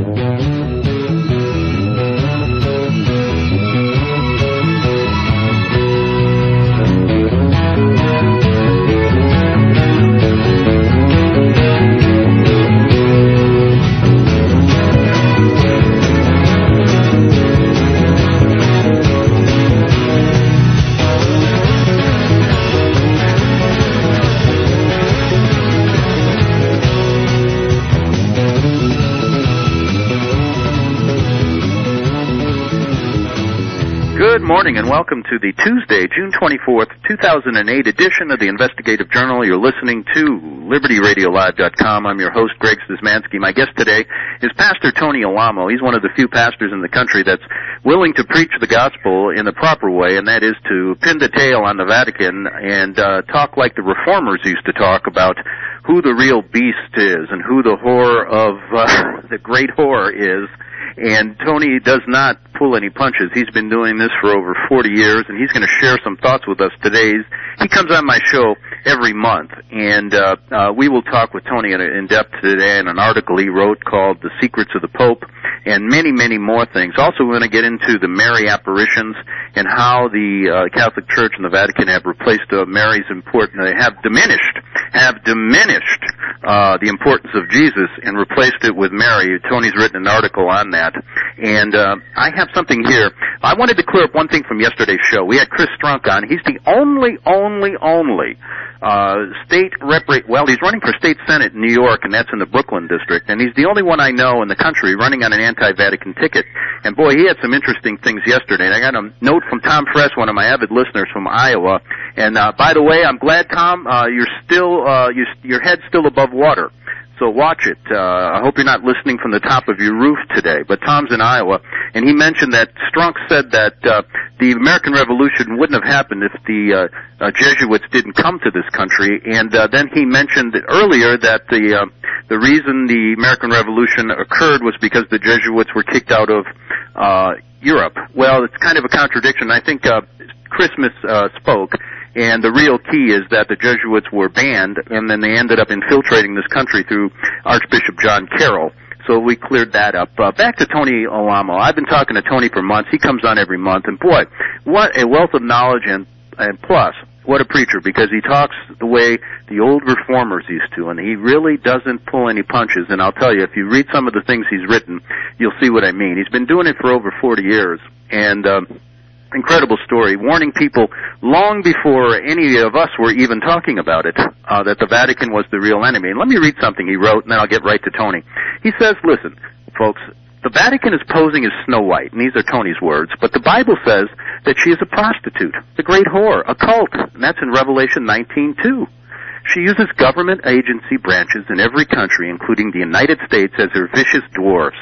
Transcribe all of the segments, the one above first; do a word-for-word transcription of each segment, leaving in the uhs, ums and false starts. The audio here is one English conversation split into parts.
Good morning and welcome to the Tuesday, June twenty-fourth, two thousand eight edition of the Investigative Journal. You're listening to Liberty Radio Live dot com. I'm your host, Greg Szymanski. My guest today is Pastor Tony Alamo. He's one of the few pastors in the country that's willing to preach the gospel in the proper way, and that is to pin the tail on the Vatican and uh, talk like the reformers used to talk about who the real beast is and who the whore of uh, the great whore is. And Tony does not pull any punches. He's been doing this for over forty years, and he's going to share some thoughts with us today. He comes on my show every month, and uh, uh, we will talk with Tony in, in depth today in an article he wrote called The Secrets of the Pope, and many, many more things. Also, we're going to get into the Mary apparitions and how the uh, Catholic Church and the Vatican have replaced uh, Mary's importance, uh, have diminished, have diminished uh, the importance of Jesus and replaced it with Mary. Tony's written an article on that. And uh, I have something here. I wanted to clear up one thing from yesterday's show. We had Chris Strunk on. He's the only, only, only uh, state rep. Well, he's running for state senate in New York, and that's in the Brooklyn district. And he's the only one I know in the country running on an anti-Vatican ticket. And boy, he had some interesting things yesterday. And I got a note from Tom Fress, one of my avid listeners from Iowa. And uh, by the way, I'm glad, Tom, uh, you're still uh, you, your head's still above water. So watch it. Uh, I hope you're not listening from the top of your roof today. But Tom's in Iowa, and he mentioned that Strunk said that uh, the American Revolution wouldn't have happened if the uh, uh, Jesuits didn't come to this country. And uh, then he mentioned earlier that the uh, the reason the American Revolution occurred was because the Jesuits were kicked out of uh, Europe. Well, it's kind of a contradiction. I think uh, Christmas uh, spoke. And the real key is that the Jesuits were banned, and then they ended up infiltrating this country through Archbishop John Carroll. So we cleared that up. Uh, back to Tony Alamo. I've been talking to Tony for months. He comes on every month, and boy, what a wealth of knowledge, and, and plus, what a preacher, because he talks the way the old reformers used to, and he really doesn't pull any punches. And I'll tell you, if you read some of the things he's written, you'll see what I mean. He's been doing it for over forty years, and um, incredible story, warning people long before any of us were even talking about it, uh, that the Vatican was the real enemy. And let me read something he wrote, and then I'll get right to Tony. He says, listen, folks, the Vatican is posing as Snow White, and these are Tony's words, but the Bible says that she is a prostitute, the great whore, a cult, and that's in Revelation nineteen two. She uses government agency branches in every country, including the United States, as her vicious dwarfs.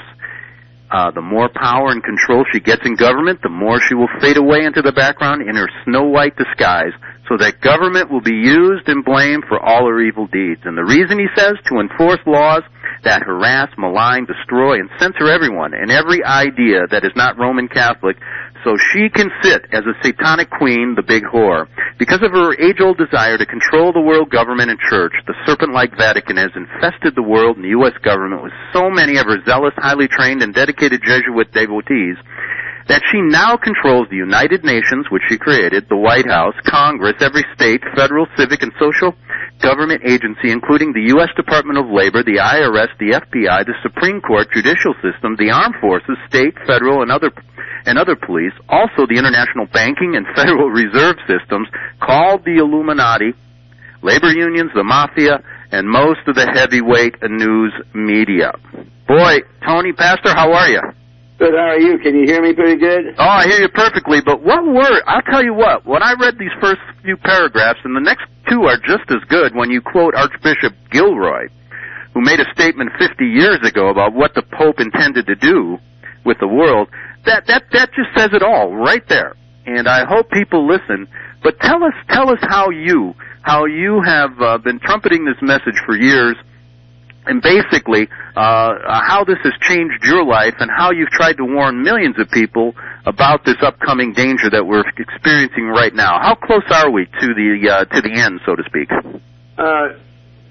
Uh, the more power and control she gets in government, the more she will fade away into the background in her Snow White disguise, so that government will be used and blamed for all her evil deeds. And the reason, he says, to enforce laws that harass, malign, destroy, and censor everyone and every idea that is not Roman Catholic, so she can sit as a satanic queen, the big whore. Because of her age-old desire to control the world government and church, the serpent-like Vatican has infested the world and the U S government with so many of her zealous, highly trained, and dedicated Jesuit devotees that she now controls the United Nations, which she created, the White House, Congress, every state, federal, civic, and social government agency, including the U S Department of Labor, the I R S, the F B I, the Supreme Court, judicial system, the armed forces, state, federal, and other and other police, also the international banking and Federal Reserve systems, called the Illuminati, labor unions, the mafia, and most of the heavyweight news media. Boy, Tony, Pastor, how are you? Good, how are you? Can you hear me pretty good? Oh, I hear you perfectly, but what word, I'll tell you what, when I read these first few paragraphs, and the next two are just as good when you quote Archbishop Gilroy, who made a statement fifty years ago about what the Pope intended to do with the world, that, that, that just says it all right there. And I hope people listen, but tell us, tell us how you, how you have uh, been trumpeting this message for years, and basically uh, how this has changed your life and how you've tried to warn millions of people about this upcoming danger that we're experiencing right now. How close are we to the uh, to the end, so to speak? Uh,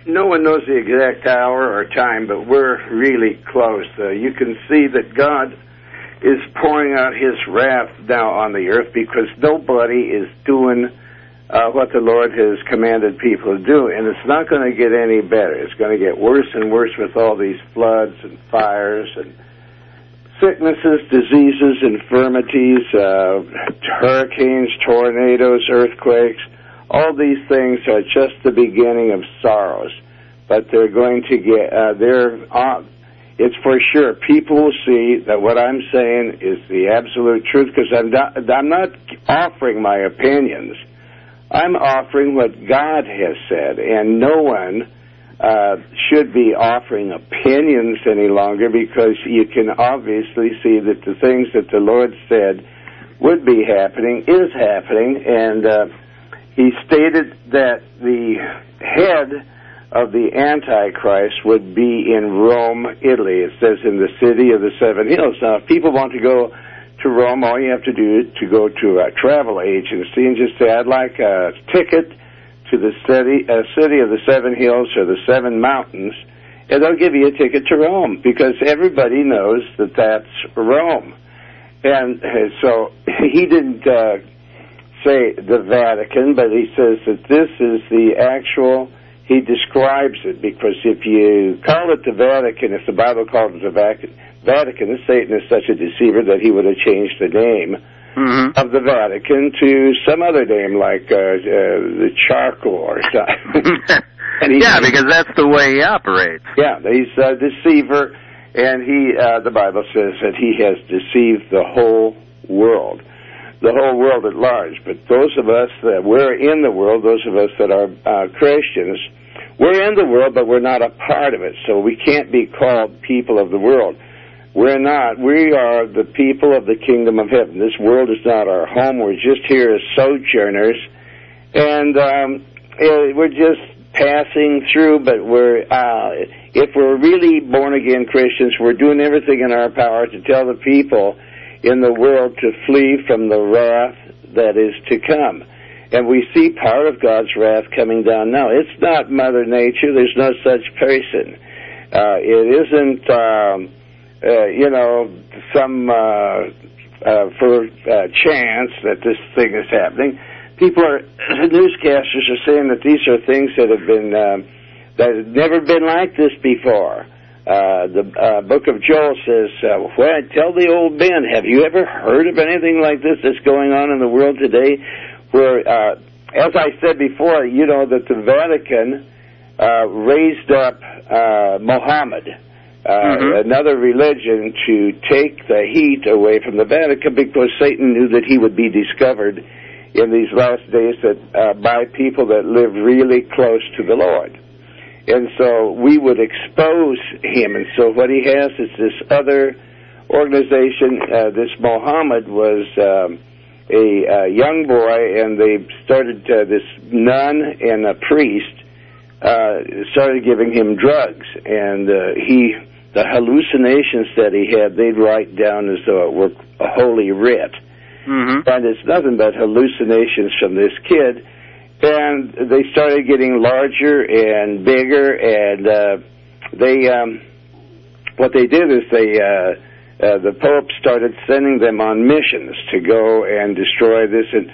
no one knows the exact hour or time, but we're really close. Uh, you can see that God is pouring out his wrath now on the earth because nobody is doing uh, what the Lord has commanded people to do, and it's not going to get any better. It's going to get worse and worse with all these floods and fires and sicknesses, diseases, infirmities, uh, hurricanes, tornadoes, earthquakes. All these things are just the beginning of sorrows, but they're going to get, uh, they're, uh, it's for sure. People will see that what I'm saying is the absolute truth, because I'm not, I'm not offering my opinions. I'm offering what God has said, and no one uh, should be offering opinions any longer, because you can obviously see that the things that the Lord said would be happening is happening, and uh, he stated that the head of the Antichrist would be in Rome, Italy. It says in the city of the seven hills. Now, if people want to go to Rome, all you have to do is to go to a travel agency and just say, I'd like a ticket to the city, uh, city of the seven hills or the seven mountains, and they'll give you a ticket to Rome, because everybody knows that that's Rome. And uh, so he didn't uh, say the Vatican, but he says that this is the actual, he describes it, because if you call it the Vatican, if the Bible calls it the Vatican, Vatican, Satan is such a deceiver that he would have changed the name mm-hmm. of the Vatican to some other name, like uh, uh, the charcoal or something. and yeah, because that's the way he operates. Yeah, he's a deceiver, and he, uh, the Bible says that he has deceived the whole world, the whole world at large. But those of us that we're in the world, those of us that are uh, Christians, we're in the world, but we're not a part of it, so we can't be called people of the world. We're not. We are the people of the kingdom of heaven. This world is not our home. We're just here as sojourners, and um, we're just passing through, but we're, uh, if we're really born-again Christians, we're doing everything in our power to tell the people in the world to flee from the wrath that is to come. And we see part of God's wrath coming down now. It's not Mother Nature. There's no such person. Uh, it isn't... Um, Uh, you know, some uh, uh, for uh, chance that this thing is happening. People are, newscasters are saying that these are things that have been, uh, that have never been like this before. Uh, the uh, book of Joel says, uh, well, tell the old men, have you ever heard of anything like this that's going on in the world today? Where, uh, as I said before, you know, that the Vatican uh, raised up uh, Muhammad, Uh, mm-hmm. another religion, to take the heat away from the Vatican, because Satan knew that he would be discovered in these last days that uh, by people that live really close to the Lord. And so we would expose him. And so what he has is this other organization. Uh, this Muhammad was um, a, a young boy, and they started, uh, this nun and a priest uh, started giving him drugs. And uh, he... the hallucinations that he had, they'd write down as though it were a holy writ. Mm-hmm. And it's nothing but hallucinations from this kid. And they started getting larger and bigger, and uh, they, um, what they did is they, uh, uh, the Pope started sending them on missions to go and destroy this and,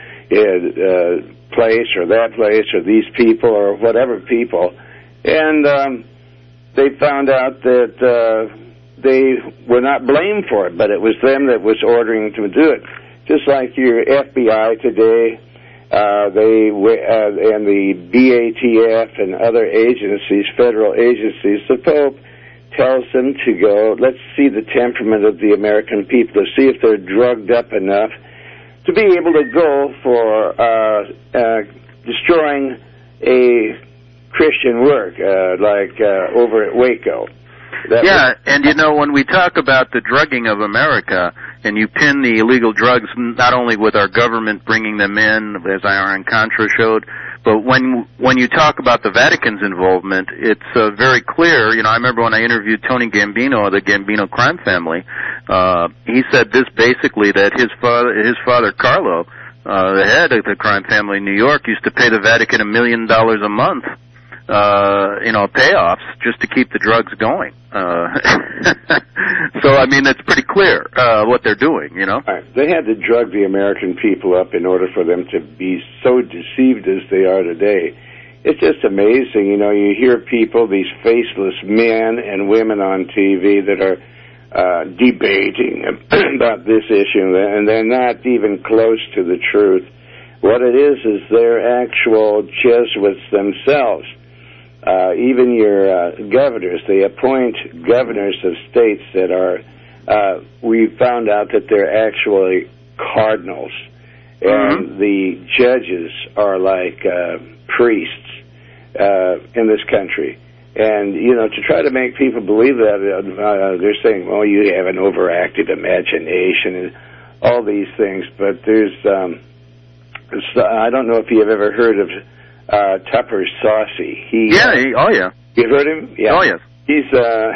uh, place or that place or these people or whatever people. And um, they found out that uh, they were not blamed for it, but it was them that was ordering them to do it. Just like your F B I today, uh, they uh, and the B A T F and other agencies, federal agencies, the Pope tells them to go, let's see the temperament of the American people, to see if they're drugged up enough to be able to go for uh, uh, destroying a Christian work, uh, like uh, over at Waco. That yeah, was- and you know, when we talk about the drugging of America, and you pin the illegal drugs not only with our government bringing them in, as Iran-Contra showed, but when when you talk about the Vatican's involvement, it's uh, very clear. You know, I remember when I interviewed Tony Gambino of the Gambino crime family, uh, he said this basically, that his father, his father Carlo, uh, the head of the crime family in New York, used to pay the Vatican a million dollars a month uh, you know, payoffs just to keep the drugs going. Uh, so, I mean, it's pretty clear uh, what they're doing, you know. Right. They had to drug the American people up in order for them to be so deceived as they are today. It's just amazing, you know, you hear people, these faceless men and women on T V that are uh, debating about this issue, and they're not even close to the truth. What it is is they're actual Jesuits themselves. Uh, even your uh, governors, they appoint governors of states that are, uh, we found out that they're actually cardinals. And mm-hmm. the judges are like uh, priests uh, in this country. And, you know, to try to make people believe that, uh, they're saying, well, you have an overactive imagination and all these things. But there's, um, I don't know if you've ever heard of uh, Tupper Saucy. He, yeah, he, oh, yeah. You've heard him? Yeah. Oh, yes. He's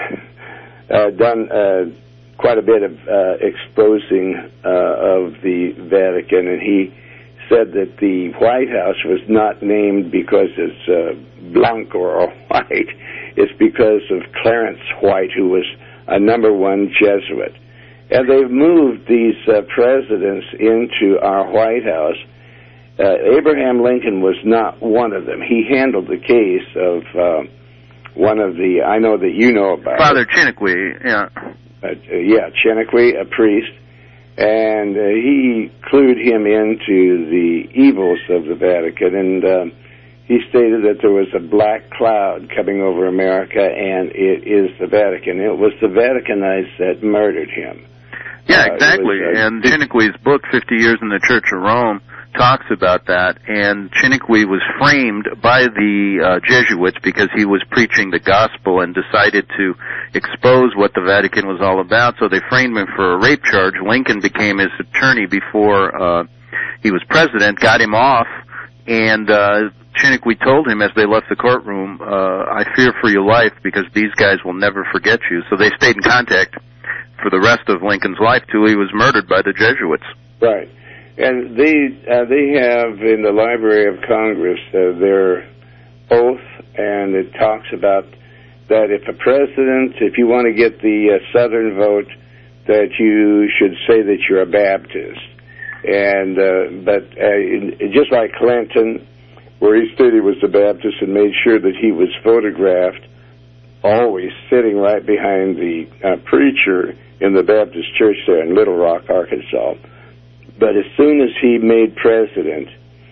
uh, uh, done uh, quite a bit of uh, exposing uh, of the Vatican, and he said that the White House was not named because it's uh, Blanc or White. It's because of Clarence White, who was a number one Jesuit. And they've moved these uh, presidents into our White House. Uh, Abraham Lincoln was not one of them. He handled the case of uh, one of the, I know that you know about Father it. Chiniquy, yeah. Uh, yeah, Chiniquy, a priest. And uh, he clued him into the evils of the Vatican, and um, he stated that there was a black cloud coming over America, and it is the Vatican. It was the Vaticanites that murdered him. Yeah, exactly. Uh, was, uh, and Chiniquy's book, fifty years in the Church of Rome, talks about that. And Chiniquy was framed by the uh, Jesuits because he was preaching the gospel and decided to expose what the Vatican was all about. So they framed him for a rape charge. Lincoln became his attorney before uh, he was president, got him off, and uh, Chiniquy told him as they left the courtroom, uh, I fear for your life because these guys will never forget you. So they stayed in contact for the rest of Lincoln's life till he was murdered by the Jesuits. Right. And they uh, they have in the Library of Congress uh, their oath, and it talks about that if a president, if you want to get the uh, Southern vote, that you should say that you're a Baptist. And uh, but uh, just like Clinton, where he said he was a Baptist and made sure that he was photographed, always sitting right behind the uh, preacher in the Baptist church there in Little Rock, Arkansas. But as soon as he made president,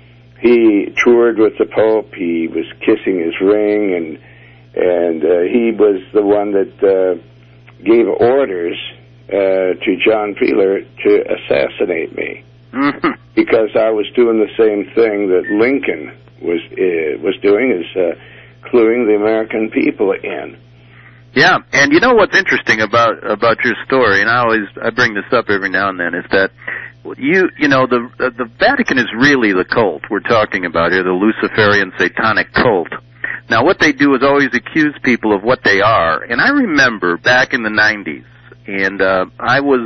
he toured with the Pope. He was kissing his ring, and and uh, he was the one that uh, gave orders uh, to John Peeler to assassinate me, mm-hmm. because I was doing the same thing that Lincoln was uh, was doing, is uh, cluing the American people in. Yeah, and you know what's interesting about about your story, and I always I bring this up every now and then, is that you you know the the Vatican is really the cult we're talking about here, the Luciferian satanic cult. Now, what they do is always accuse people of what they are, and I remember back in the nineties, and uh, I was.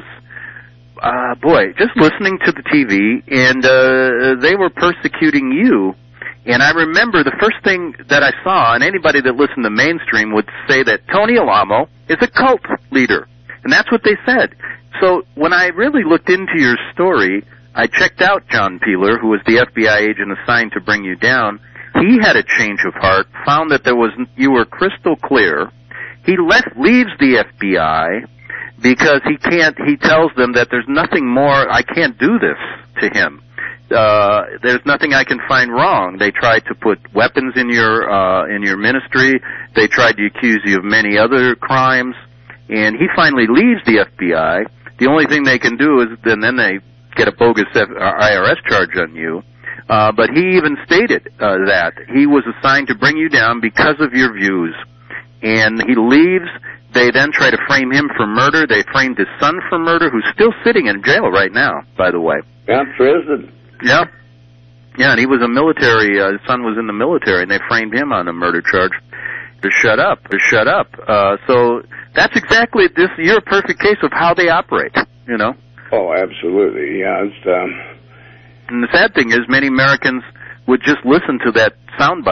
Uh, boy, just listening to the T V, and uh, they were persecuting you. And I remember the first thing that I saw, and anybody that listened to mainstream would say that Tony Alamo is a cult leader. And that's what they said. So when I really looked into your story, I checked out John Peeler, who was the F B I agent assigned to bring you down. He had a change of heart, found that there was you were crystal clear. He left, leaves the F B I because he can't, he tells them that there's nothing more, I can't do this to him. Uh, there's nothing I can find wrong. They tried to put weapons in your, uh, in your ministry. They tried to accuse you of many other crimes. And he finally leaves the F B I. The only thing they can do is, and then they get a bogus I R S charge on you. Uh, but he even stated, uh, that he was assigned to bring you down because of your views. And he leaves. They then try to frame him for murder. They framed his son for murder, who's still sitting in jail right now, by the way. Yeah, prison. Yeah. Yeah, and he was a military, uh, his son was in the military, and they framed him on a murder charge to shut up, to shut up. Uh, so that's exactly this, you're a perfect case of how they operate, you know? Oh, absolutely, yeah. It's, um... And the sad thing is many Americans would just listen to that soundbite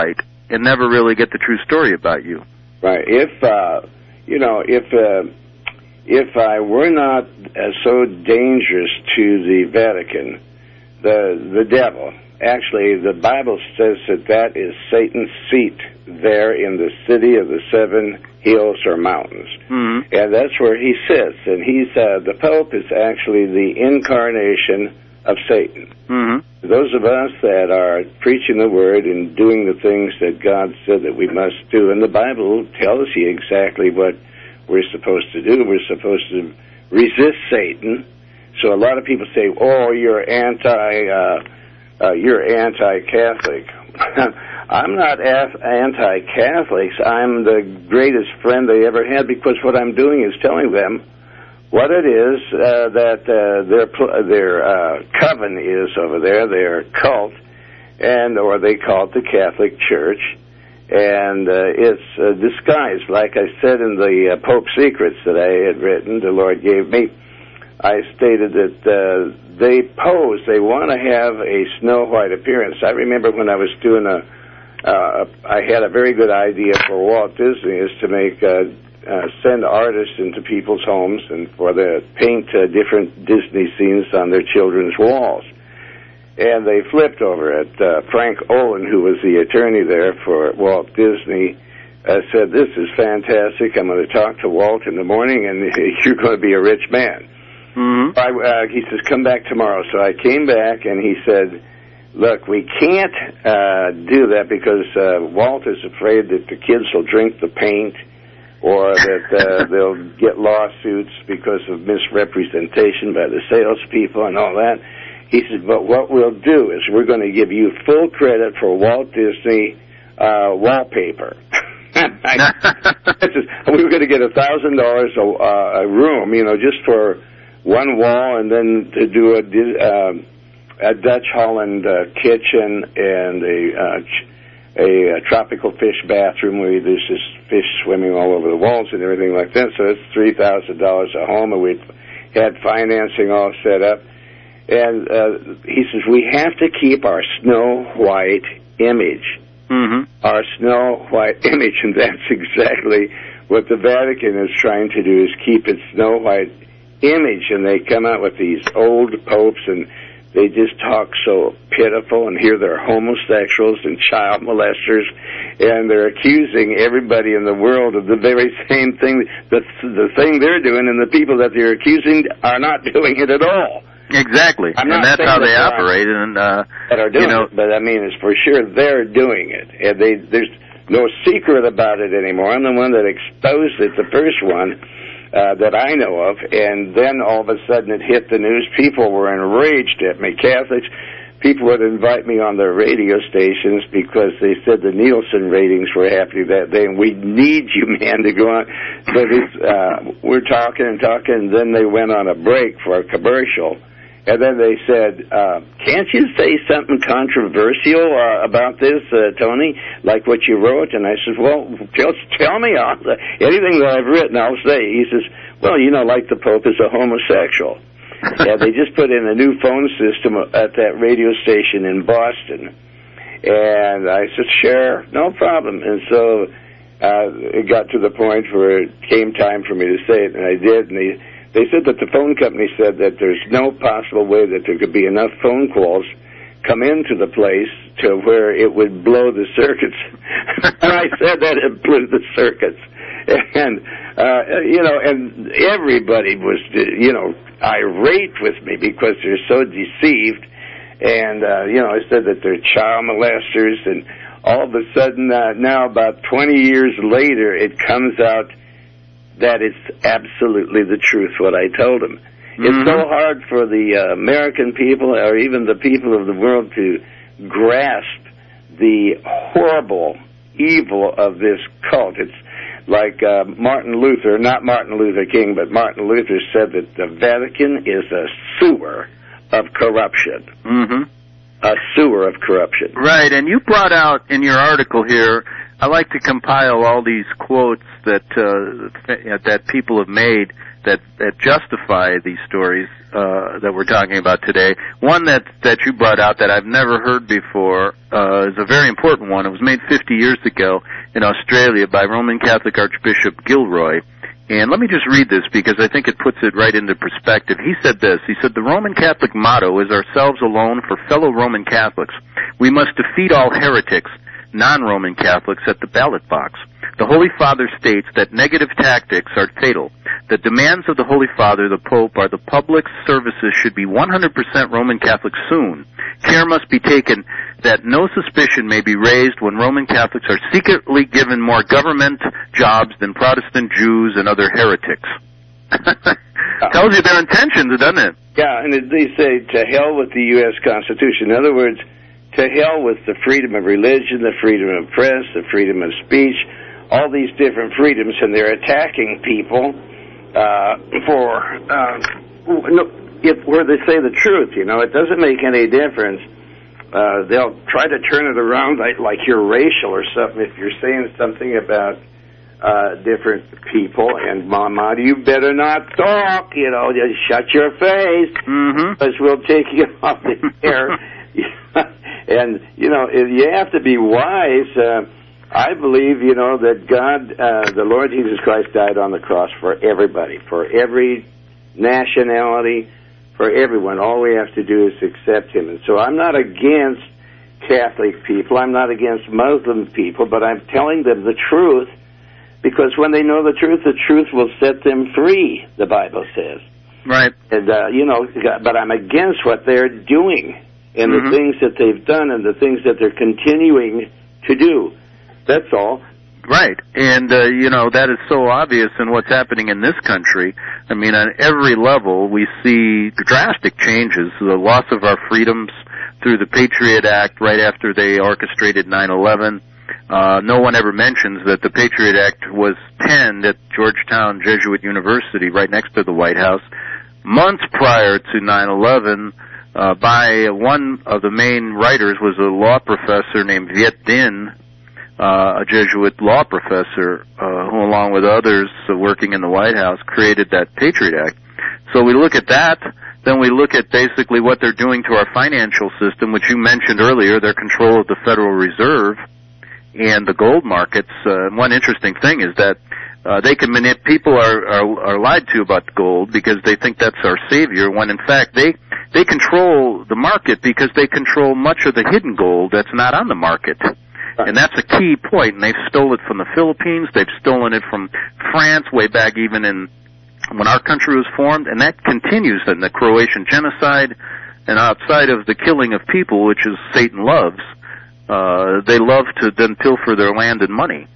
and never really get the true story about you. Right. If, uh, you know, if, uh, if I were not uh, so dangerous to the Vatican, the, the devil, actually, the Bible says that that is Satan's seat there in the city of the seven hills or mountains. Mm-hmm. And that's where he sits. And he's, uh, the Pope is actually the incarnation of Satan. Mm-hmm. Those of us that are preaching the Word and doing the things that God said that we must do, and the Bible tells you exactly what we're supposed to do. We're supposed to resist Satan. So a lot of people say, oh, you're anti, uh, uh, you're anti-Catholic. I'm not anti-Catholics. I'm the greatest friend they ever had, because what I'm doing is telling them what it is uh, that uh, their their uh, coven is over there, their cult, and or they call it the Catholic Church, and uh, it's uh, disguised. Like I said in the uh, Pope Secrets that I had written, the Lord gave me, I stated that uh, they pose, they want to have a Snow White appearance. I remember when I was doing a Uh, I had a very good idea for Walt Disney, is to make uh, uh, send artists into people's homes and for the paint uh, different Disney scenes on their children's walls. And they flipped over it. Uh, Frank Olin, who was the attorney there for Walt Disney, uh, said, "This is fantastic. I'm going to talk to Walt in the morning, and you're going to be a rich man." Mm-hmm. I, uh, he says, "Come back tomorrow." So I came back, and he said, "Look, we can't uh, do that because uh, Walt is afraid that the kids will drink the paint, or that uh, they'll get lawsuits because of misrepresentation by the salespeople and all that." He said, "But what we'll do is we're going to give you full credit for Walt Disney uh, wallpaper." We were going to get a thousand dollars a room, you know, just for one wall, and then to do a. Uh, a Dutch Holland uh, kitchen and a, uh, ch- a a tropical fish bathroom where there's just fish swimming all over the walls and everything like that. So it's three thousand dollars a home, and we had financing all set up. And uh, he says, we have to keep our Snow White image, mm-hmm. our Snow White image, and that's exactly what the Vatican is trying to do, is keep its Snow White image. And they come out with these old popes, and they just talk so pitiful, and here they're homosexuals and child molesters, and they're accusing everybody in the world of the very same thing. The, the thing they're doing, and the people that they're accusing are not doing it at all. Exactly, I'm and not that's how they that operate. And uh, that are doing you know, it, but I mean, it's for sure they're doing it, and they there's no secret about it anymore. I'm the one that exposed it, the first one. Uh, that I know of, and then all of a sudden it hit the news. People were enraged at me. Catholics, people would invite me on their radio stations because they said the Nielsen ratings were happening that day, and we need you, man, to go on. So this, uh, we're talking and talking, and then they went on a break for a commercial, and then they said, uh, can't you say something controversial uh, about this, uh, Tony, like what you wrote? And I said, well, tell, tell me. I'll, anything that I've written, I'll say. He says, well, you know, like the Pope is a homosexual. Yeah, they just put in a new phone system at that radio station in Boston. And I said, sure, no problem. And so uh, it got to the point where it came time for me to say it, and I did, and they... They said that the phone company said that there's no possible way that there could be enough phone calls come into the place to where it would blow the circuits. And I said that it blew the circuits. And, uh, you know, and everybody was, you know, irate with me because they're so deceived. And, uh, you know, I said that they're child molesters. And all of a sudden, uh, now about twenty years later, it comes out that it's absolutely the truth, what I told him. Mm-hmm. It's so hard for the uh, American people or even the people of the world to grasp the horrible evil of this cult. It's like uh, Martin Luther, not Martin Luther King, but Martin Luther said that the Vatican is a sewer of corruption. Mm-hmm. A sewer of corruption. Right, and you brought out in your article here, I like to compile all these quotes that uh, that people have made that that justify these stories uh, that we're talking about today. One that that you brought out that I've never heard before uh, is a very important one. It was made fifty years ago in Australia by Roman Catholic Archbishop Gilroy. And let me just read this because I think it puts it right into perspective. He said this. He said, "The Roman Catholic motto is ourselves alone for fellow Roman Catholics. We must defeat all heretics, non-Roman Catholics, at the ballot box. The Holy Father states that negative tactics are fatal. The demands of the Holy Father, the Pope, are the public services should be one hundred percent Roman Catholic soon. Care must be taken that no suspicion may be raised when Roman Catholics are secretly given more government jobs than Protestant Jews and other heretics." Tells you their intentions, doesn't it? Yeah, and they say, to hell with the U S Constitution. In other words, to hell with the freedom of religion, the freedom of press, the freedom of speech, all these different freedoms, and they're attacking people uh, for uh, if, where they say the truth. You know, it doesn't make any difference. Uh, they'll try to turn it around like, like you're racial or something if you're saying something about uh, different people. And, Mama, you better not talk. You know, just shut your face, mm-hmm. because we'll take you off the air. And, you know, you have to be wise. Uh, I believe, you know, that God, uh, the Lord Jesus Christ died on the cross for everybody, for every nationality, for everyone. All we have to do is accept Him. And so I'm not against Catholic people. I'm not against Muslim people, but I'm telling them the truth, because when they know the truth, the truth will set them free, the Bible says. Right. And, uh, you know, but I'm against what they're doing and mm-hmm. the things that they've done and the things that they're continuing to do. That's all. Right. And, uh, you know, that is so obvious in what's happening in this country. I mean, on every level, we see drastic changes, the loss of our freedoms through the Patriot Act right after they orchestrated nine eleven. Uh, no one ever mentions that the Patriot Act was penned at Georgetown Jesuit University right next to the White House months prior to nine eleven. Uh, by one of the main writers was a law professor named Viet Dinh, uh, a Jesuit law professor, uh, who along with others uh, working in the White House created that Patriot Act. So we look at that, then we look at basically what they're doing to our financial system, which you mentioned earlier, their control of the Federal Reserve and the gold markets. Uh, one interesting thing is that Uh, they can manip, people are, are, are lied to about gold because they think that's our savior, when in fact they, they control the market because they control much of the hidden gold that's not on the market. Right. And that's a key point, and they've stolen it from the Philippines, they've stolen it from France way back even in when our country was formed, and that continues in the Croatian genocide, and outside of the killing of people, which is Satan loves, uh, they love to then pilfer their land and money.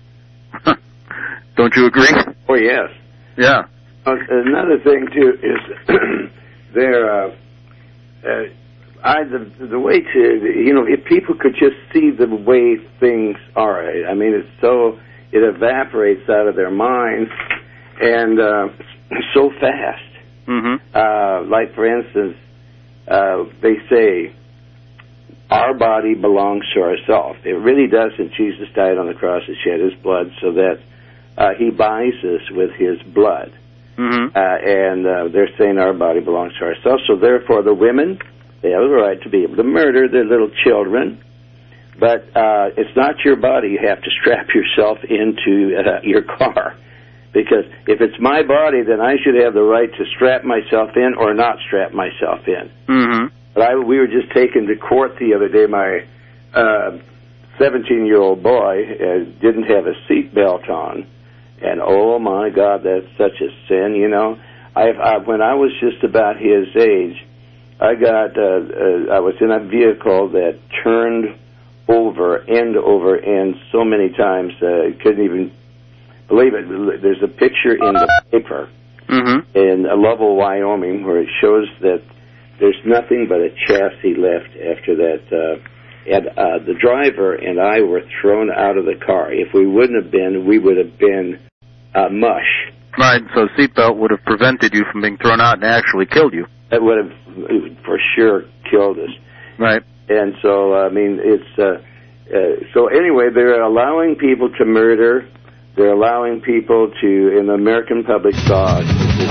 Don't you agree? Oh, yes. Yeah. Uh, another thing, too, is there, uh, uh, I, the, the way to, you know, if people could just see the way things are, I mean, it's so, it evaporates out of their minds, and uh, so fast. Mm-hmm. Uh, like, for instance, uh, they say, our body belongs to ourselves. It really doesn't. Jesus died on the cross and shed His blood so that Uh, he buys us with His blood. Mm-hmm. Uh, and uh, they're saying our body belongs to ourselves. So therefore the women, they have the right to be able to murder their little children. But uh, it's not your body. You have to strap yourself into uh, your car. Because if it's my body, then I should have the right to strap myself in or not strap myself in. Mm-hmm. But I, we were just taken to court the other day. My uh, seventeen-year-old boy uh, didn't have a seatbelt on. And, oh, my God, that's such a sin, you know. I, I, when I was just about his age, I got, uh, uh, I was in a vehicle that turned over, end over end so many times, I uh, couldn't even believe it. There's a picture in the paper mm-hmm. in Lovell, Wyoming, where it shows that there's nothing but a chassis left after that. Uh, and uh, the driver and I were thrown out of the car. If we wouldn't have been, we would have been Uh, mush. Right, so a seatbelt would have prevented you from being thrown out and actually killed you. It would have for sure killed us. Right. And so, I mean, it's, uh, uh, so anyway, they're allowing people to murder. They're allowing people to, in the American public saw.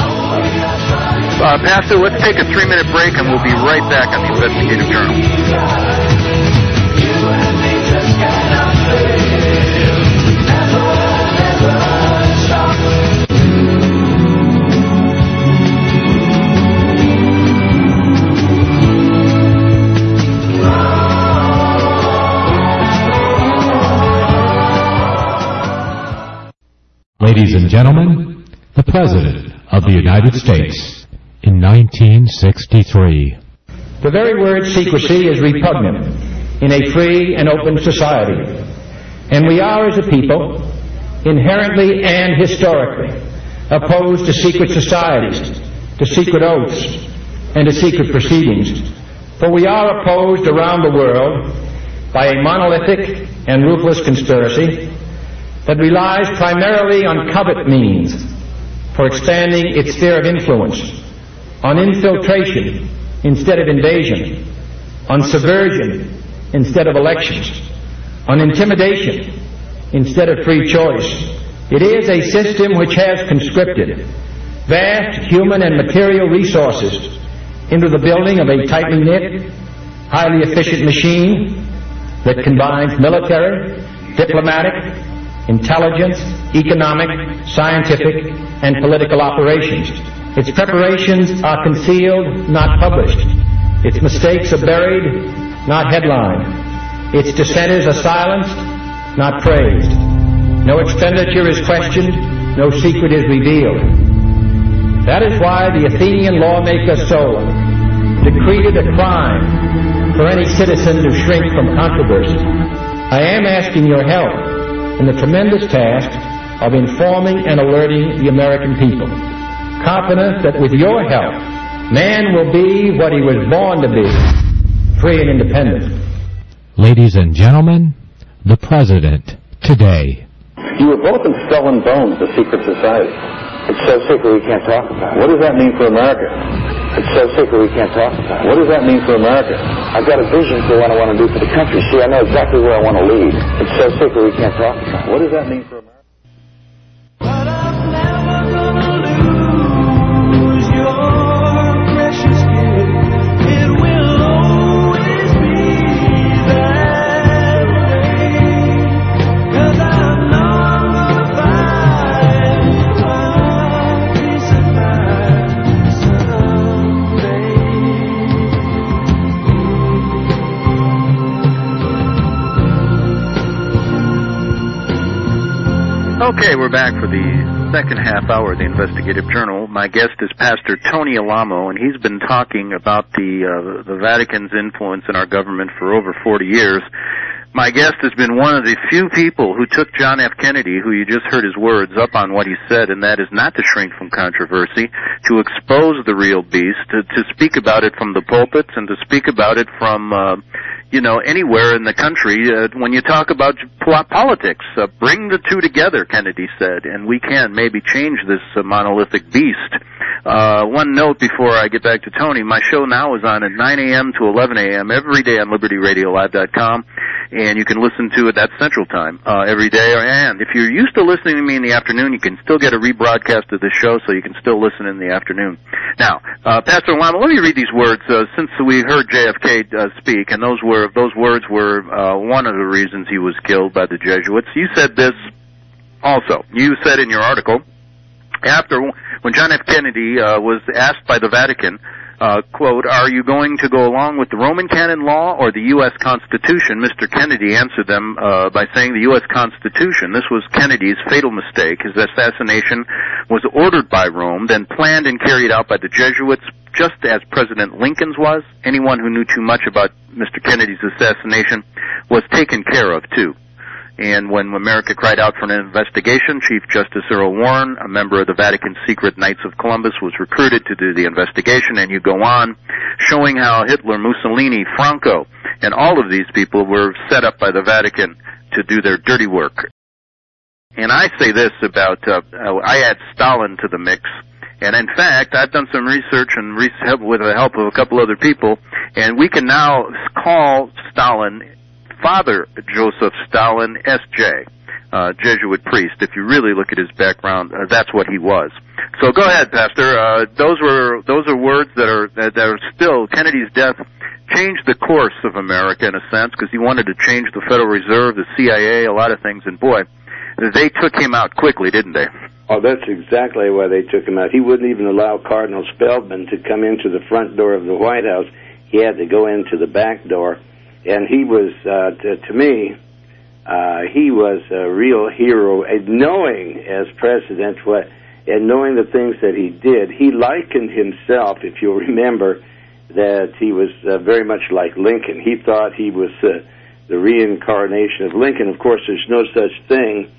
Uh, Pastor, let's take a three-minute break, and we'll be right back on the Investigative Journal. Ladies and gentlemen, the President of the United States in nineteen sixty-three. The very word secrecy is repugnant in a free and open society, and we are, as a people, inherently and historically opposed to secret societies, to secret oaths, and to secret proceedings, for we are opposed around the world by a monolithic and ruthless conspiracy that relies primarily on covert means for expanding its sphere of influence, on infiltration instead of invasion, on subversion instead of elections, on intimidation instead of free choice. It is a system which has conscripted vast human and material resources into the building of a tightly knit, highly efficient machine that combines military, diplomatic, intelligence, economic, scientific, and political operations. Its preparations are concealed, not published. Its mistakes are buried, not headlined. Its dissenters are silenced, not praised. No expenditure is questioned, no secret is revealed. That is why the Athenian lawmaker Solon decreed it a crime for any citizen to shrink from controversy. I am asking your help in the tremendous task of informing and alerting the American people, confident that with your help, man will be what he was born to be, free and independent. Ladies and gentlemen, the President today. You were both in skull and bones, the secret society. It's so secret we can't talk about it. What does that mean for America? It's so secret we can't talk about it. What does that mean for America? I've got a vision for what I want to do for the country. See, I know exactly where I want to lead. It's so secret we can't talk about it. What does that mean for America? But I'm never gonna lose your precious gift. It will always be that way. 'Cause I'm not gonna find my peace of mind someday. Okay, we're back for the second half hour of the Investigative Journal. My guest is Pastor Tony Alamo, and he's been talking about the uh, the Vatican's influence in our government for over forty years. My guest has been one of the few people who took John F. Kennedy, who you just heard his words, up on what he said, and that is not to shrink from controversy, to expose the real beast, to, to speak about it from the pulpits, and to speak about it from uh, you know, anywhere in the country. Uh, when you talk about politics, uh, bring the two together, Kennedy said, and we can maybe change this uh, monolithic beast. Uh, one note before I get back to Tony, my show now is on at nine a.m. to eleven a.m. every day on Liberty Radio Live dot com, and you can listen to it at Central Time uh, every day. And if you're used to listening to me in the afternoon, you can still get a rebroadcast of the show, so you can still listen in the afternoon. Now, uh, Pastor Alamo, let me read these words, uh, since we heard J F K uh, speak, and those were those words were uh, one of the reasons he was killed by the Jesuits. You said this also. You said in your article, after when John F. Kennedy uh, was asked by the Vatican, uh, quote, "Are you going to go along with the Roman canon law or the U S Constitution?" Mister Kennedy answered them uh, by saying the U S Constitution. This was Kennedy's fatal mistake. His assassination was ordered by Rome, then planned and carried out by the Jesuits, just as President Lincoln's was. Anyone who knew too much about Mister Kennedy's assassination was taken care of, too. And when America cried out for an investigation, Chief Justice Earl Warren, a member of the Vatican's secret Knights of Columbus, was recruited to do the investigation. And you go on, showing how Hitler, Mussolini, Franco, and all of these people were set up by the Vatican to do their dirty work. And I say this about, uh, I add Stalin to the mix. And in fact, I've done some research and re- with the help of a couple other people, and we can now call Stalin Father Joseph Stalin, S J. uh, Jesuit priest. If you really look at his background, uh, that's what he was. So go ahead, Pastor. Uh, those were those are words that are that are still Kennedy's death changed the course of America in a sense, because he wanted to change the Federal Reserve, the C I A, a lot of things, and boy, they took him out quickly, didn't they? Oh, that's exactly why they took him out. He wouldn't even allow Cardinal Spellman to come into the front door of the White House. He had to go into the back door. And he was, uh, to, to me, uh, he was a real hero. And knowing as president what, and knowing the things that he did, he likened himself, if you'll remember, that he was uh, very much like Lincoln. He thought he was uh, the reincarnation of Lincoln. Of course, there's no such thing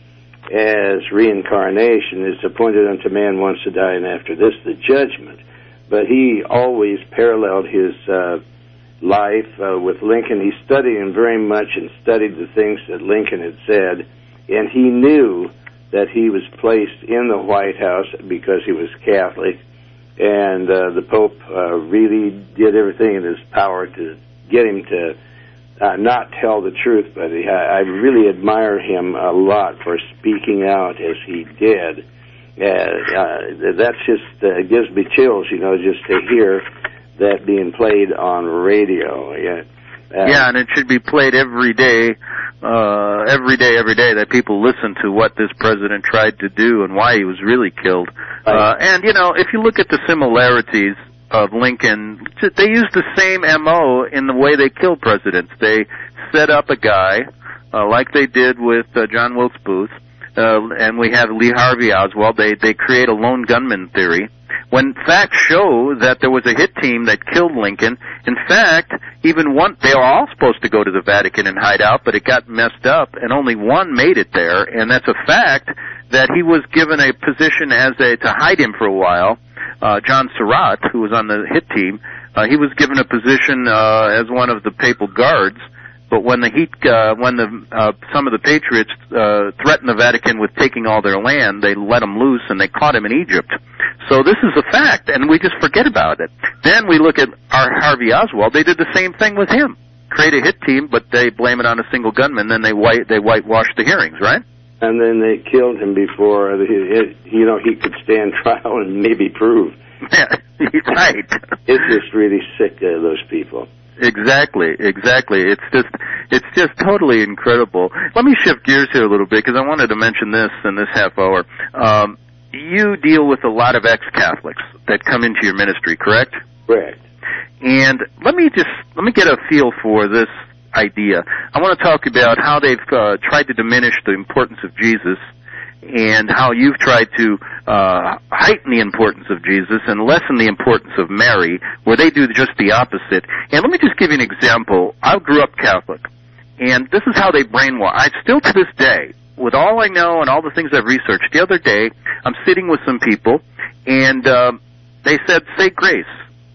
as reincarnation. It's appointed unto man once to die, and after this the judgment. But he always paralleled his uh, life uh, with Lincoln. He studied him very much and studied the things that Lincoln had said, and he knew that he was placed in the White House because he was Catholic, and uh, the Pope uh, really did everything in his power to get him to Uh, not tell the truth, but he, I really admire him a lot for speaking out as he did. Uh, uh, that's just uh, gives me chills, you know, just to hear that being played on radio. Yeah, uh, yeah, and it should be played every day, uh, every day, every day, that people listen to what this president tried to do and why he was really killed. Uh, and, you know, if you look at the similarities of Lincoln, they used the same M O in the way they killed presidents. They set up a guy, uh, like they did with uh, John Wilkes Booth, uh, and we have Lee Harvey Oswald. They they create a lone gunman theory, when facts show that there was a hit team that killed Lincoln. In fact, even one, they were all supposed to go to the Vatican and hide out, but it got messed up, and only one made it there, and that's a fact that he was given a position as a to hide him for a while. Uh, John Surratt, who was on the hit team, uh, he was given a position uh, as one of the papal guards. But when the heat, uh, when the uh, some of the patriots uh, threatened the Vatican with taking all their land, they let him loose and they caught him in Egypt. So this is a fact, and we just forget about it. Then we look at our Harvey Oswald. They did the same thing with him. Create a hit team, but they blame it on a single gunman. Then they white they whitewash the hearings, right? And then they killed him before, it, you know, he could stand trial and maybe prove. Yeah, right. It's just really sick, uh, those people. Exactly, exactly. It's just, it's just totally incredible. Let me shift gears here a little bit, because I wanted to mention this in this half hour. Um, you deal with a lot of ex-Catholics that come into your ministry, correct? Correct. And let me just, let me get a feel for this idea. I want to talk about how they've uh, tried to diminish the importance of Jesus, and how you've tried to uh, heighten the importance of Jesus and lessen the importance of Mary, where they do just the opposite. And let me just give you an example. I grew up Catholic, and this is how they brainwash. I still to this day, with all I know and all the things I've researched, the other day I'm sitting with some people, and uh, they said, say grace.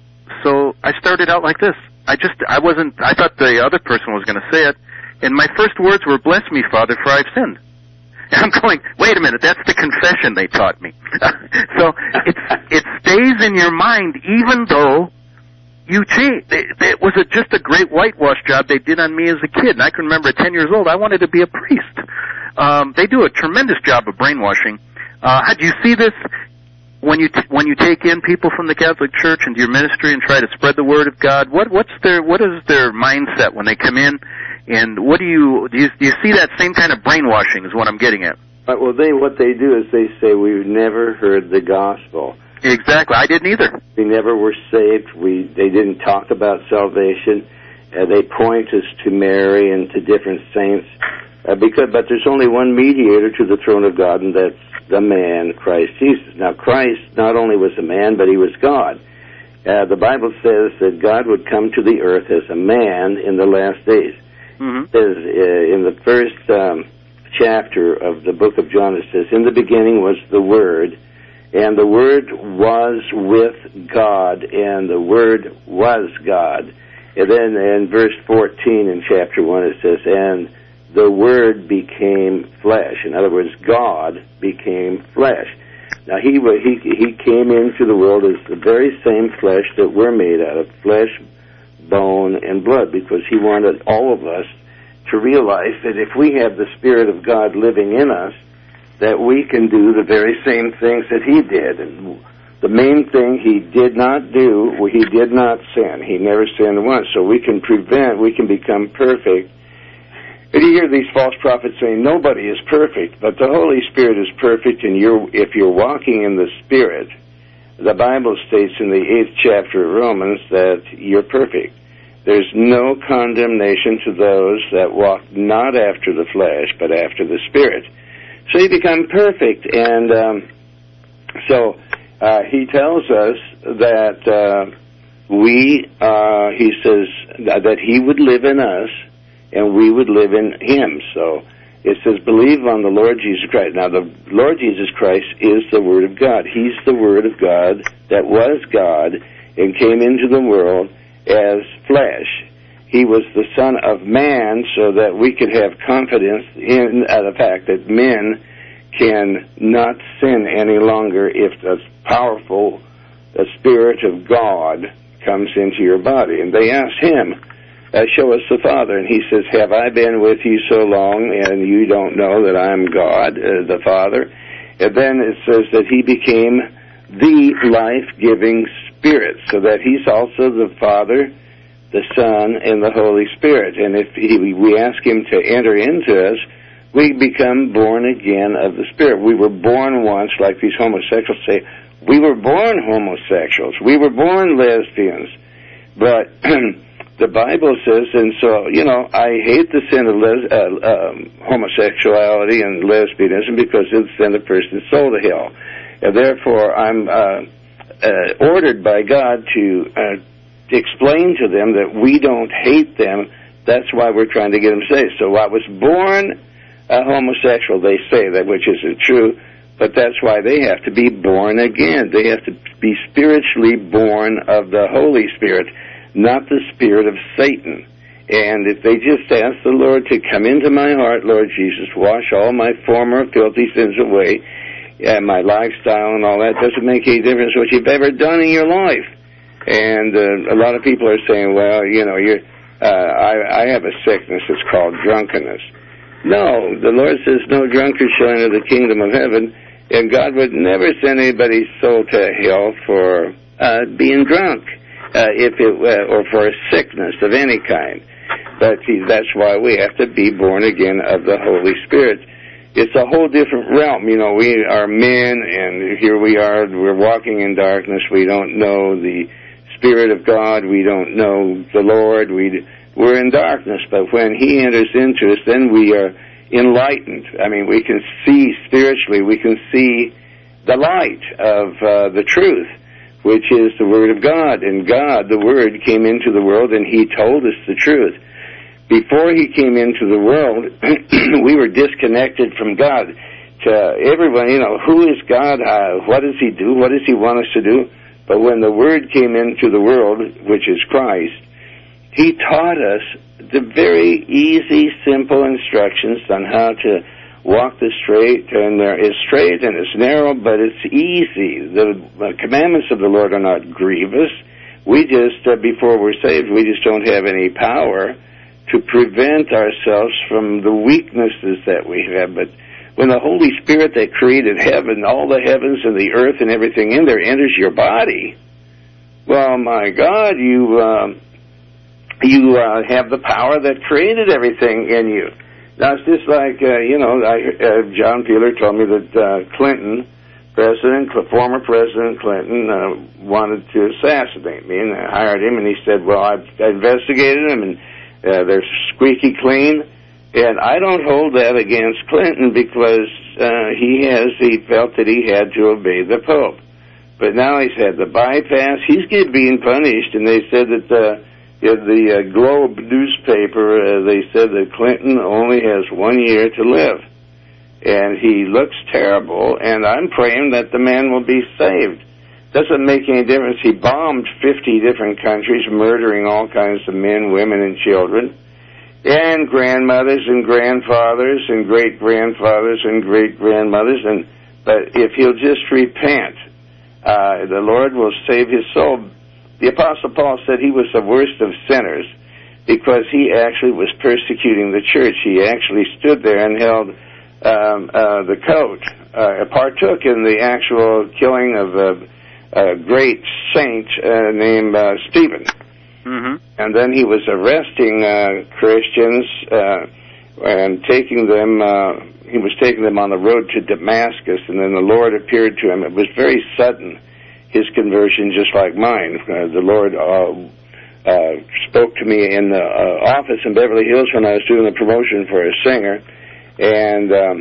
So I started out like this. I just, I wasn't, I thought the other person was going to say it, and my first words were, bless me, Father, for I've sinned. And I'm going, wait a minute, that's the confession they taught me. So it's, it stays in your mind even though you change. It, it was a, just a great whitewash job they did on me as a kid. And I can remember at ten years old, I wanted to be a priest. Um, they do a tremendous job of brainwashing. Uh, do you see this when you t- when you take in people from the Catholic Church into your ministry and try to spread the word of God? What what's their what is their mindset when they come in? And what do you do? You, do you see that same kind of brainwashing? Is what I'm getting at. Right, well, they what they do is they say we've never heard the gospel. Exactly, I didn't either. We never were saved. We they didn't talk about salvation. Uh, they point us to Mary and to different saints, uh, because but there's only one mediator to the throne of God, and that's the man Christ Jesus. Now, Christ not only was a man, but he was God. Uh, the Bible says that God would come to the earth as a man in the last days. Mm-hmm. It says uh, in the first um, chapter of the book of John, it says, in the beginning was the Word, and the Word was with God, and the Word was God. And then in verse fourteen in chapter one, it says, and the Word became flesh. In other words, God became flesh. Now, he he he came into the world as the very same flesh that we're made out of, flesh, bone, and blood, because he wanted all of us to realize that if we have the Spirit of God living in us, that we can do the very same things that he did. And the main thing he did not do, well, he did not sin. He never sinned once. So we can prevent, we can become perfect. And you hear these false prophets saying nobody is perfect, but the Holy Spirit is perfect, and you're, if you're walking in the Spirit, the Bible states in the eighth chapter of Romans that you're perfect. There's no condemnation to those that walk not after the flesh, but after the Spirit. So you become perfect, and um, so uh, he tells us that uh, we, uh, he says that he would live in us, and we would live in him. So it says, believe on the Lord Jesus Christ. Now, the Lord Jesus Christ is the Word of God. He's the Word of God that was God and came into the world as flesh. He was the Son of Man so that we could have confidence in uh, the fact that men can not sin any longer if the powerful the Spirit of God comes into your body. And they asked him, uh, show us the Father. And he says, have I been with you so long and you don't know that I'm God, uh, the Father? And then it says that he became the life-giving Spirit, so that he's also the Father, the Son, and the Holy Spirit. And if he, we ask him to enter into us, we become born again of the Spirit. We were born once, like these homosexuals say, we were born homosexuals. We were born lesbians. But the Bible says, and so, you know, I hate the sin of les- uh, um, homosexuality and lesbianism because it sends a person's soul to hell. And therefore, I'm uh, uh, ordered by God to uh, explain to them that we don't hate them. That's why we're trying to get them saved. So I was born a homosexual, they say that, which isn't true, but that's why they have to be born again. They have to be spiritually born of the Holy Spirit, not the spirit of Satan. And if they just ask the Lord to come into my heart, Lord Jesus, wash all my former filthy sins away, and my lifestyle and all that, doesn't make any difference what you've ever done in your life. And uh, a lot of people are saying, well, you know, you're, uh, I, I have a sickness that's called drunkenness. No, the Lord says no drunkard shall enter the kingdom of heaven, and God would never send anybody's soul to hell for uh, being drunk, uh, if it uh, or for a sickness of any kind. But he, that's why we have to be born again of the Holy Spirit. It's a whole different realm. You know, we are men, and here we are, we're walking in darkness. We don't know the Spirit of God. We don't know the Lord. We, we're in darkness. But when he enters into us, then we are enlightened. I mean, we can see spiritually. We can see the light of uh, the truth, which is the Word of God. And God, the Word, came into the world, and he told us the truth. Before he came into the world, we were disconnected from God. To everyone, you know, who is God? Uh, what does he do? What does he want us to do? But when the Word came into the world, which is Christ, he taught us the very easy, simple instructions on how to walk the straight, and there is straight and it's narrow, but it's easy. The uh, commandments of the Lord are not grievous. We just, uh, before we're saved, we just don't have any power to prevent ourselves from the weaknesses that we have. But when the Holy Spirit that created heaven, all the heavens and the earth and everything in there, enters your body, well, my God, you uh, you uh, have the power that created everything in you. Now, it's just like, uh, you know, I, uh, John Peeler told me that uh, Clinton, President, former President Clinton, uh, wanted to assassinate me, and I hired him, and he said, well, I've investigated him, and Uh, they're squeaky clean, and I don't hold that against Clinton because uh, he has he felt that he had to obey the Pope. But now he's had the bypass. He's getting being punished, and they said that the in the uh, Globe newspaper uh, they said that Clinton only has one year to live, and he looks terrible. And I'm praying that the man will be saved. Doesn't make any difference. He bombed fifty different countries, murdering all kinds of men, women, and children, and grandmothers and grandfathers and great-grandfathers and great-grandmothers. And but if he'll just repent, uh, the Lord will save his soul. The Apostle Paul said he was the worst of sinners, because he actually was persecuting the church. He actually stood there and held um, uh, the coat, uh, partook in the actual killing of a, a great saint uh, named uh, Stephen. Mm-hmm. And then he was arresting uh, Christians uh, and taking them, uh, he was taking them on the road to Damascus, and then the Lord appeared to him. It was very sudden, his conversion, just like mine. Uh, the Lord uh, uh, spoke to me in the uh, office in Beverly Hills when I was doing the promotion for a singer, and um,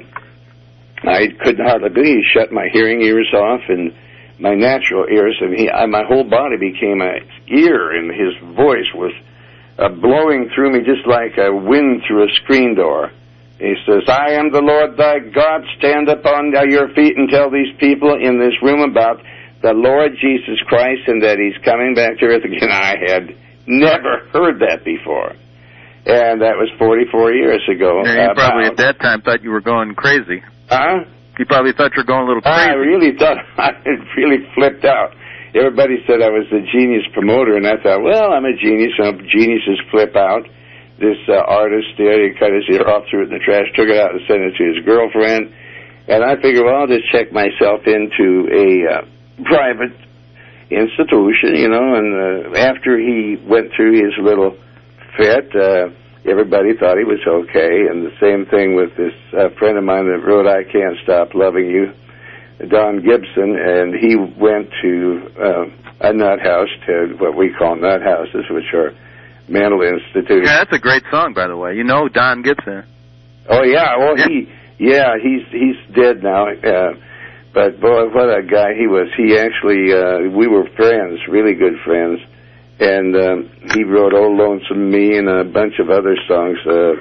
I couldn't hardly believe. He shut my hearing ears off and my natural ears, and he, I, my whole body became an ear, and his voice was uh, blowing through me just like a wind through a screen door. He says, "I am the Lord thy God. Stand up on your feet and tell these people in this room about the Lord Jesus Christ and that he's coming back to earth again." I had never heard that before. And that was forty-four years ago. Yeah, you uh, probably about, at that time thought you were going crazy. Huh? You probably thought you were going a little crazy. I really thought I really flipped out. Everybody said I was a genius promoter, and I thought, well, I'm a genius. Some geniuses flip out. This uh, artist there, he cut his ear off, threw it in the trash, took it out and sent it to his girlfriend. And I figured, well, I'll just check myself into a uh, private institution, you know. And uh, after he went through his little fit, uh, everybody thought he was okay. And the same thing with this uh, friend of mine that wrote I Can't Stop Loving You, Don Gibson, and he went to uh, a nut house, to what we call nut houses, which are mental institutions. Yeah, that's a great song, by the way. You know Don Gibson. Oh, yeah, well, Yeah. he, yeah, he's he's dead now. Uh, but, boy, what a guy he was. He actually, uh, we were friends, really good friends. And um, he wrote Old Lonesome Me and a bunch of other songs uh,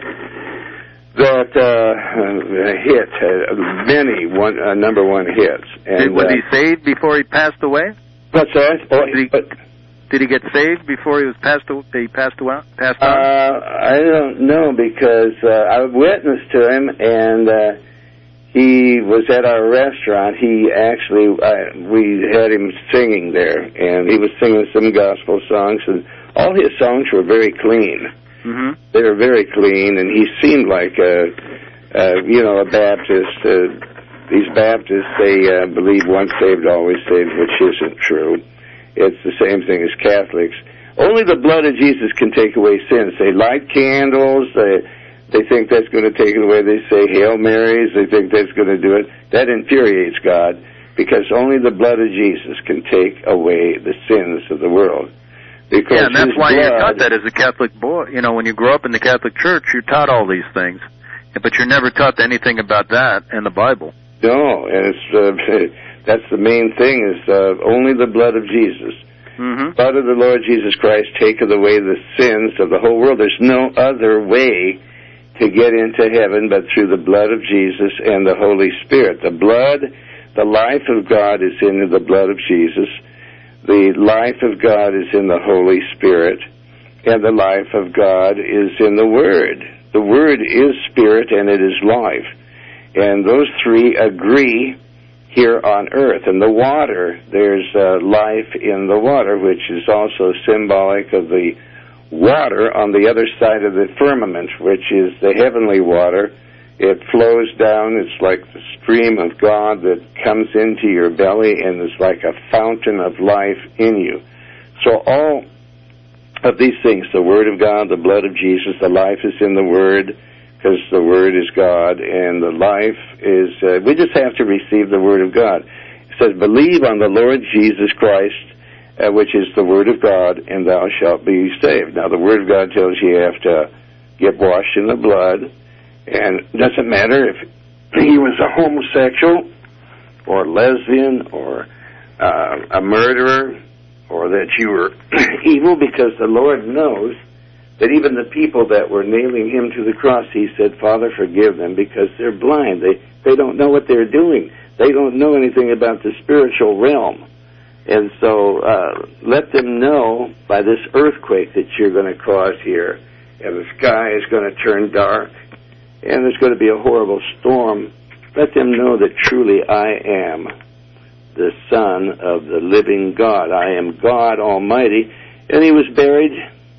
that uh, hit, uh, many one, uh, number one hits. And, Did, was uh, he saved before he passed away? What's that? Oh, Did he- but, Did he get saved before he was passed? Away, he passed away. Passed uh, on. I don't know, because uh, I witnessed to him, and uh, he was at our restaurant. He actually, uh, we had him singing there, and he was singing some gospel songs, and all his songs were very clean. Mm-hmm. They were very clean, and he seemed like a, a you know, a Baptist. Uh, these Baptists, they uh, believe once saved, always saved, which isn't true. It's the same thing as Catholics. Only the blood of Jesus can take away sins. They light candles. They, they think that's going to take it away. They say Hail Marys. They think that's going to do it. That infuriates God, because only the blood of Jesus can take away the sins of the world. Because Yeah, and that's his why blood, you're taught that as a Catholic boy. You know, when you grow up in the Catholic Church, you're taught all these things, but you're never taught anything about that in the Bible. No, and it's uh, that's the main thing, is uh, only the blood of Jesus. Mm-hmm. Blood of the Lord Jesus Christ taketh away the sins of the whole world. There's no other way to get into heaven but through the blood of Jesus and the Holy Spirit. The blood, the life of God is in the blood of Jesus. The life of God is in the Holy Spirit. And the life of God is in the Word. The Word is Spirit and it is life. And those three agree here on earth. And the water, there's uh, life in the water, which is also symbolic of the water on the other side of the firmament, which is the heavenly water. It flows down. It's like the stream of God that comes into your belly, and it's like a fountain of life in you. So all of these things, the Word of God, the blood of Jesus, the life is in the Word, because the Word is God, and the life is, uh, we just have to receive the Word of God. It says, believe on the Lord Jesus Christ, uh, which is the Word of God, and thou shalt be saved. Now, the Word of God tells you you have to get washed in the blood, and it doesn't matter if he was a homosexual, or lesbian, or uh, a murderer, or that you were evil, because the Lord knows that even the people that were nailing him to the cross, he said, Father, forgive them, because they're blind. They they don't know what they're doing. They don't know anything about the spiritual realm. And so uh, let them know by this earthquake that you're going to cause here, and the sky is going to turn dark, and there's going to be a horrible storm. Let them know that truly I am the Son of the living God. I am God Almighty. And he was buried.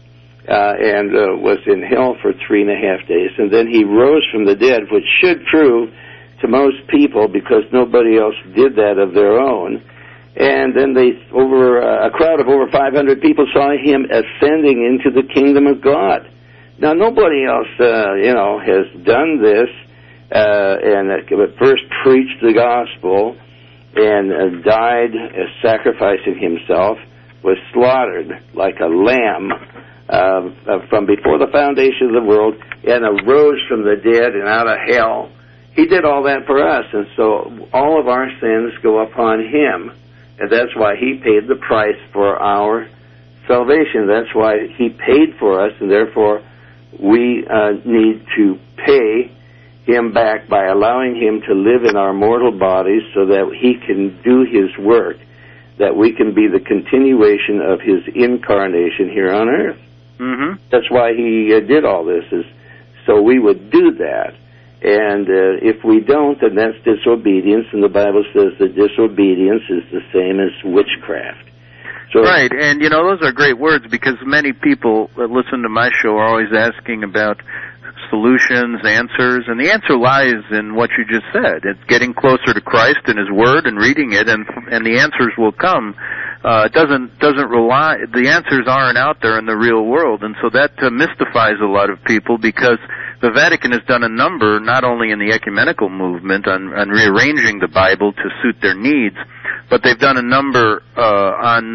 uh, and uh, was in hell for three and a half days. And then he rose from the dead, which should prove to most people, because nobody else did that of their own. And then they, over uh, a crowd of over five hundred people saw him ascending into the kingdom of God. Now, nobody else, uh, you know, has done this, uh, and uh, first preached the gospel and uh, died uh, sacrificing himself, was slaughtered like a lamb uh, uh, from before the foundation of the world, and arose from the dead and out of hell. He did all that for us, and so all of our sins go upon him. And that's why he paid the price for our salvation. That's why he paid for us, and therefore we uh, need to pay him back by allowing him to live in our mortal bodies so that he can do his work, that we can be the continuation of his incarnation here on earth. Mm-hmm. That's why he uh, did all this, is so we would do that. And uh, if we don't, then that's disobedience, and the Bible says that disobedience is the same as witchcraft. So, right, and you know, those are great words, because many people that listen to my show are always asking about solutions, answers, and the answer lies in what you just said. It's getting closer to Christ and his word and reading it, and and the answers will come. Uh, it doesn't doesn't rely. The answers aren't out there in the real world, and so that uh, mystifies a lot of people, because the Vatican has done a number, not only in the ecumenical movement, on, on rearranging the Bible to suit their needs, but they've done a number uh,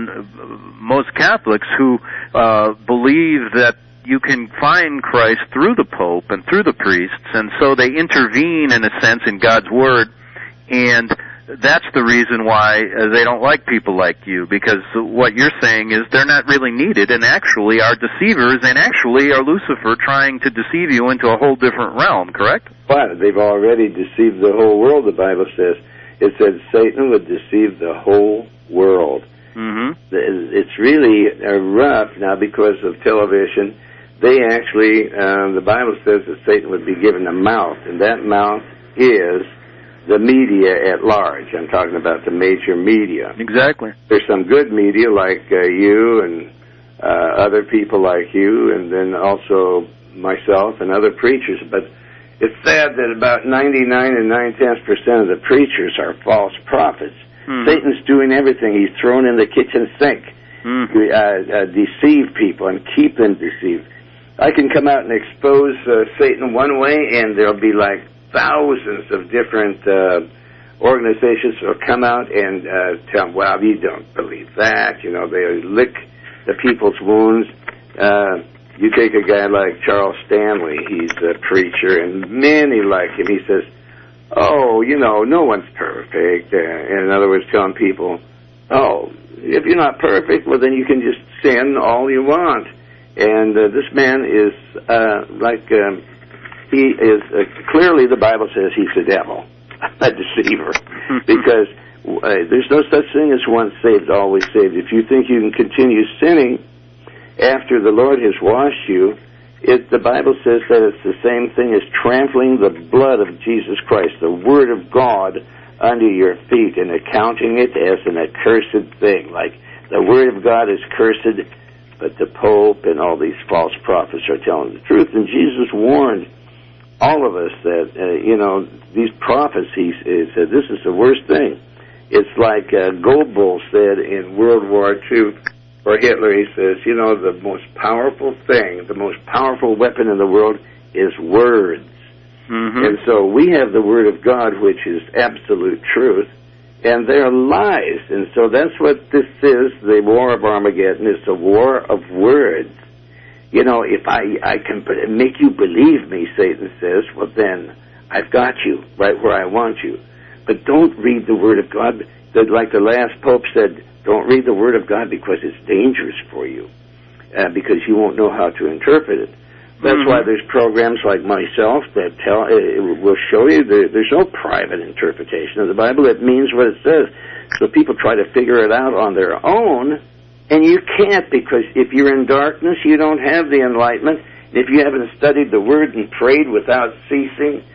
on most Catholics who uh, believe that you can find Christ through the Pope and through the priests, and so they intervene, in a sense, in God's Word, and that's the reason why uh, they don't like people like you, because what you're saying is they're not really needed and actually are deceivers and actually are Lucifer trying to deceive you into a whole different realm, correct? But they've already deceived the whole world, the Bible says. It said Satan would deceive the whole world. Mm-hmm. It's really uh, rough now because of television. They actually, um, the Bible says that Satan would be given a mouth, and that mouth is the media at large. I'm talking about the major media. Exactly. There's some good media like uh, you and uh, other people like you, and then also myself and other preachers. But it's sad that about ninety-nine and nine-tenths percent of the preachers are false prophets. Mm-hmm. Satan's doing everything. He's thrown in the kitchen sink mm-hmm. to uh, uh, deceive people and keep them deceived. I can come out and expose uh, Satan one way, and there'll be like thousands of different uh, organizations will come out and uh, tell them, well, you don't believe that. You know, they lick the people's wounds. Uh, you take a guy like Charles Stanley, he's a preacher, and many like him. He says, oh, you know, no one's perfect. Uh, in other words, telling people, oh, if you're not perfect, well, then you can just sin all you want. And uh, this man is uh, like... Um, He is, uh, clearly the Bible says he's the devil, a deceiver, because uh, there's no such thing as once saved, always saved. If you think you can continue sinning after the Lord has washed you, it, the Bible says that it's the same thing as trampling the blood of Jesus Christ, the Word of God, under your feet and accounting it as an accursed thing. Like the Word of God is cursed, but the Pope and all these false prophets are telling the truth. And Jesus warned all of us that, uh, you know, these prophets, he, he said, this is the worst thing. It's like uh, Goebbels said in World War Two, or Hitler, he says, you know, the most powerful thing, the most powerful weapon in the world is words. Mm-hmm. And so we have the Word of God, which is absolute truth, and they're lies. And so that's what this is, the War of Armageddon. It's a war of words. You know, if I, I can make you believe me, Satan says, well, then I've got you right where I want you. But don't read the Word of God. Like the last Pope said, don't read the Word of God because it's dangerous for you, uh, because you won't know how to interpret it. That's mm-hmm. why there's programs like myself that tell, it will show you there, there's no private interpretation of the Bible. It means what it says. So people try to figure it out on their own. And you can't, because if you're in darkness, you don't have the enlightenment. If you haven't studied the Word and prayed without ceasing,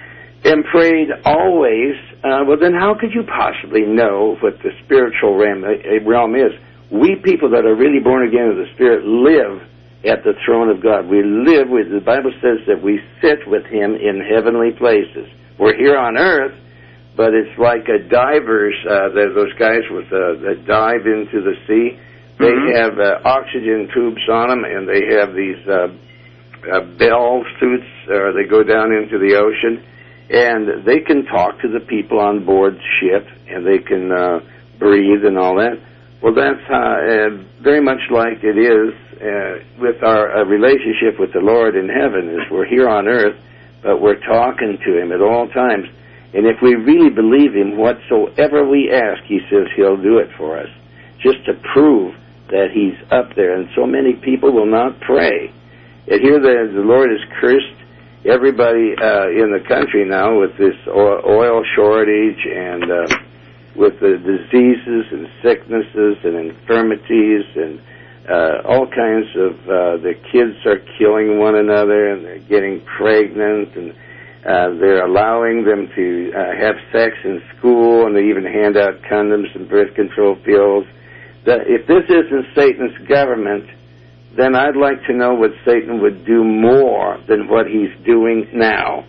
and prayed always, uh, well, then how could you possibly know what the spiritual realm, uh, realm is? We people that are really born again of the Spirit live at the throne of God. We live with, the Bible says that we sit with him in heavenly places. We're here on earth, but it's like a divers, uh, those guys with uh, that dive into the sea. They mm-hmm. have uh, oxygen tubes on them, and they have these uh, uh, bell suits, or they go down into the ocean, and they can talk to the people on board the ship, and they can uh, breathe and all that. Well, that's uh, uh, very much like it is uh, with our uh, relationship with the Lord in heaven, is we're here on earth, but we're talking to him at all times. And if we really believe him, whatsoever we ask, he says he'll do it for us, just to prove that he's up there. And so many people will not pray. And here the, the Lord has cursed everybody uh, in the country now with this oil shortage and uh, with the diseases and sicknesses and infirmities and uh, all kinds of, uh, the kids are killing one another and they're getting pregnant and uh, they're allowing them to uh, have sex in school, and they even hand out condoms and birth control pills. The, if this isn't Satan's government, then I'd like to know what Satan would do more than what he's doing now.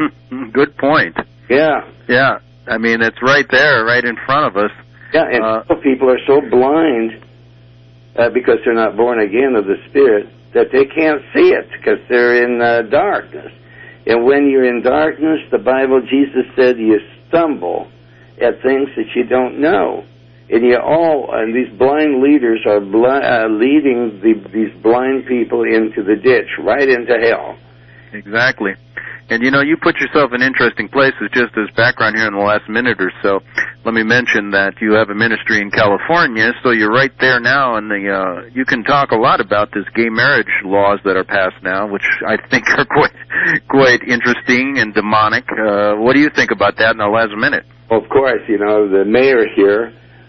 Good point. Yeah. Yeah. I mean, it's right there, right in front of us. Yeah, and uh, people are so blind uh, because they're not born again of the Spirit that they can't see it because they're in uh, darkness. And when you're in darkness, the Bible, Jesus said, you stumble at things that you don't know. And you all, and these blind leaders are bl- uh, leading the, these blind people into the ditch, right into hell. Exactly. And, you know, you put yourself in interesting places just as background here in the last minute or so. Let me mention that you have a ministry in California, so you're right there now, and the, uh, you can talk a lot about this gay marriage laws that are passed now, which I think are quite, quite interesting and demonic. Uh, what do you think about that in the last minute? Well, of course, you know, the mayor here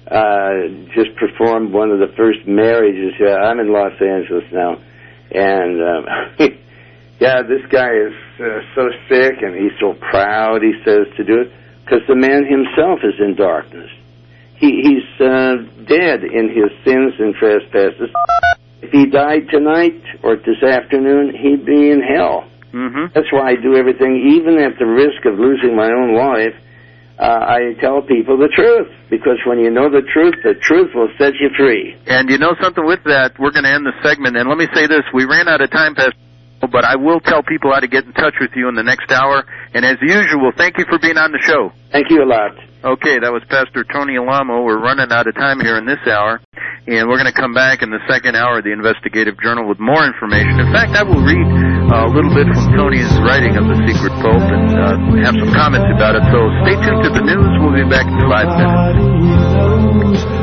uh, just performed one of the first marriages. Uh, I'm in Los Angeles now, and um, yeah, this guy is uh, so sick, and he's so proud, he says, to do it, because the man himself is in darkness. He, he's uh, dead in his sins and trespasses. If he died tonight or this afternoon, he'd be in hell. Mm-hmm. That's why I do everything, even at the risk of losing my own life. Uh, I tell people the truth, because when you know the truth, the truth will set you free. And you know something with that, we're going to end the segment, and let me say this, we ran out of time, Pastor, but I will tell people how to get in touch with you in the next hour. And as usual, thank you for being on the show. Thank you a lot. Okay, that was Pastor Tony Alamo. We're running out of time here in this hour, and we're going to come back in the second hour of the Investigative Journal with more information. In fact, I will read uh, a little bit from Tony's writing of The Secret Pope and uh, have some comments about it. So stay tuned to the news. We'll be back in five minutes.